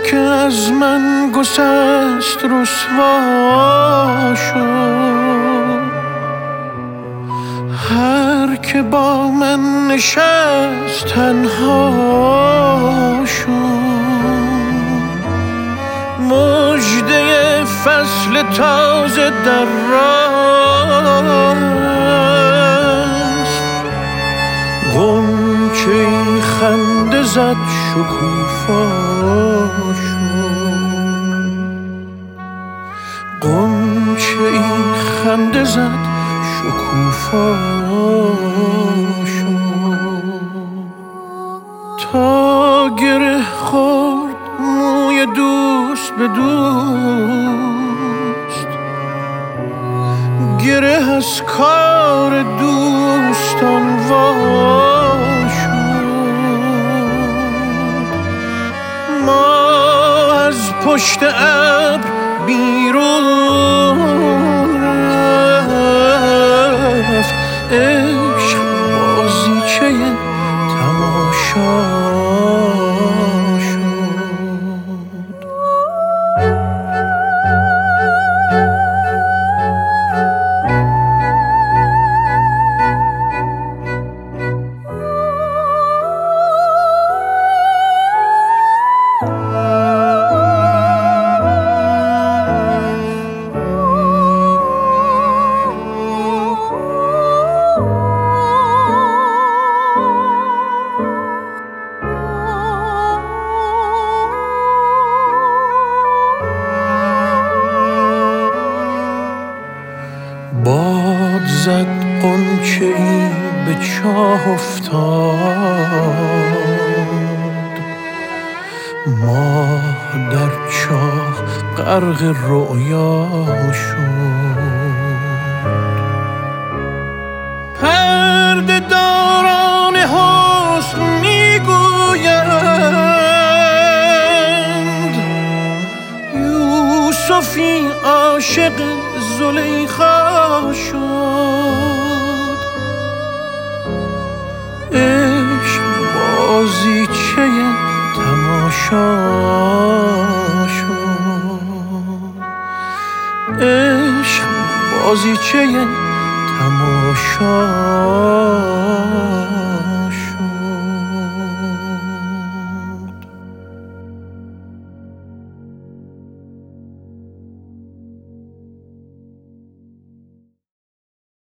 که از من گسست رسوا شد، هر که با من نشست تنها شد. مژده فصل تازه در راه است، غنچه‌ای خنده زد شکوفا شد، غنچه‌ای خنده زد شکوفا شد. تا گره خورد موی دوست به دوست، گره از کار دوستان وا شد. ما از پشت ابر بیرون رفت، عشق بازیچه تماشا شد. باد زد غنچه‌ای به چاه افتاد، ماه در چاه غرق رؤیا شد. پرده داران حسن میگویند یوسفی عاشق زلیخا شد. عشق بازیچه تماشا شد، عشق بازیچه تماشا